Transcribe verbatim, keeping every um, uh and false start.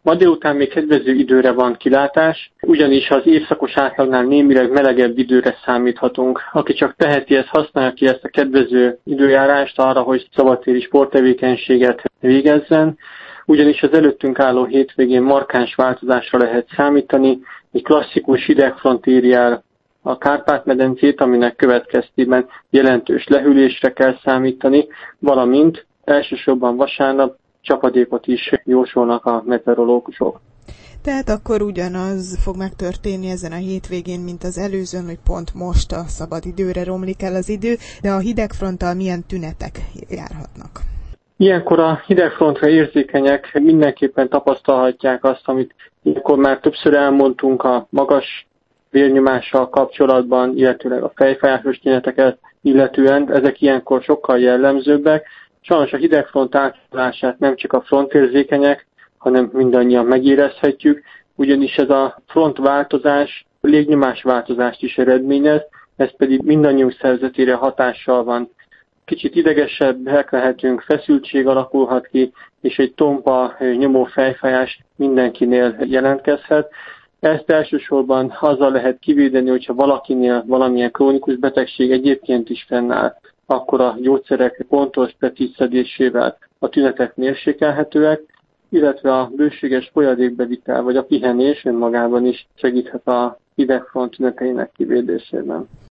Ma délután még kedvező időre van kilátás, ugyanis az évszakos átlagnál némileg melegebb időre számíthatunk. Aki csak teheti, ezt használja ki ezt a kedvező időjárást arra, hogy szabadtéri sporttevékenységet végezzen, ugyanis az előttünk álló hétvégén markáns változásra lehet számítani. Egy klasszikus hidegfront éri el a Kárpát-medencét, aminek következtében jelentős lehűlésre kell számítani, valamint elsősorban vasárnap csapadékot is jósolnak a meteorológusok. Tehát akkor ugyanaz fog megtörténni ezen a hétvégén, mint az előzőn, hogy pont most a szabad időre romlik el az idő, de a hidegfronttal milyen tünetek járhatnak? Ilyenkor a hidegfrontra érzékenyek mindenképpen tapasztalhatják azt, amit ilyenkor már többször elmondtunk a magas vérnyomással kapcsolatban, illetőleg a fejfájásos tüneteket illetően, ezek ilyenkor sokkal jellemzőbbek. Sajnos a hidegfront átjárását nem csak a frontérzékenyek, hanem mindannyian megérezhetjük, ugyanis ez a frontváltozás légnyomás változást is eredményez, ez pedig mindannyiunk szervezetére hatással van. Kicsit idegesebbek lehetünk, feszültség alakulhat ki, és egy tompa, nyomó fejfájás mindenkinél jelentkezhet. Ezt elsősorban azzal lehet kivédeni, hogyha valakinél valamilyen krónikus betegség egyébként is fennáll, akkor a gyógyszerek pontos, precíz szedésével a tünetek mérsékelhetőek, illetve a bőséges folyadékbevitel vagy a pihenés önmagában is segíthet a hidegfront tüneteinek kivédésében.